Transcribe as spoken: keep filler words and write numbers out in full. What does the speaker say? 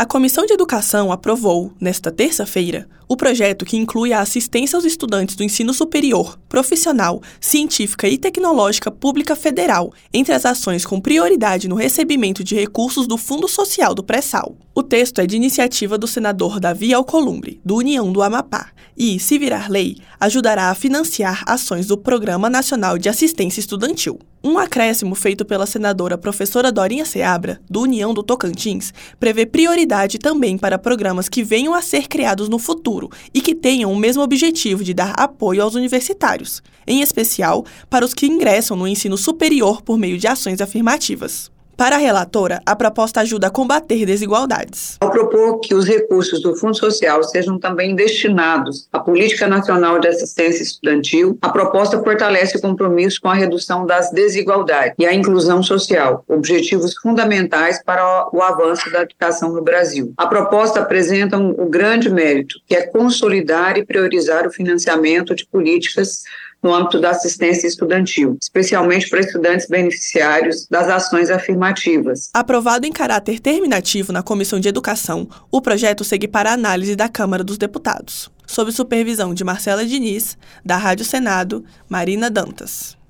A Comissão de Educação aprovou, nesta terça-feira, o projeto que inclui a assistência aos estudantes do ensino superior, profissional, científica e tecnológica pública federal, entre as ações com prioridade no recebimento de recursos do Fundo Social do Pré-Sal. O texto é de iniciativa do senador Davi Alcolumbre, do União do Amapá, e, se virar lei, ajudará a financiar ações do Programa Nacional de Assistência Estudantil. Um acréscimo feito pela senadora professora Dorinha Seabra, do União do Tocantins, prevê prioridade também para programas que venham a ser criados no futuro e que tenham o mesmo objetivo de dar apoio aos universitários, em especial para os que ingressam no ensino superior por meio de ações afirmativas. Para a relatora, a proposta ajuda a combater desigualdades. Ao propor que os recursos do Fundo Social sejam também destinados à Política Nacional de Assistência Estudantil, a proposta fortalece o compromisso com a redução das desigualdades e a inclusão social, objetivos fundamentais para o avanço da educação no Brasil. A proposta apresenta um, um grande mérito, que é consolidar e priorizar o financiamento de políticas no âmbito da assistência estudantil, especialmente para estudantes beneficiários das ações afirmativas. Aprovado em caráter terminativo na Comissão de Educação, o projeto segue para análise da Câmara dos Deputados, sob supervisão de Marcela Diniz, da Rádio Senado, Marina Dantas.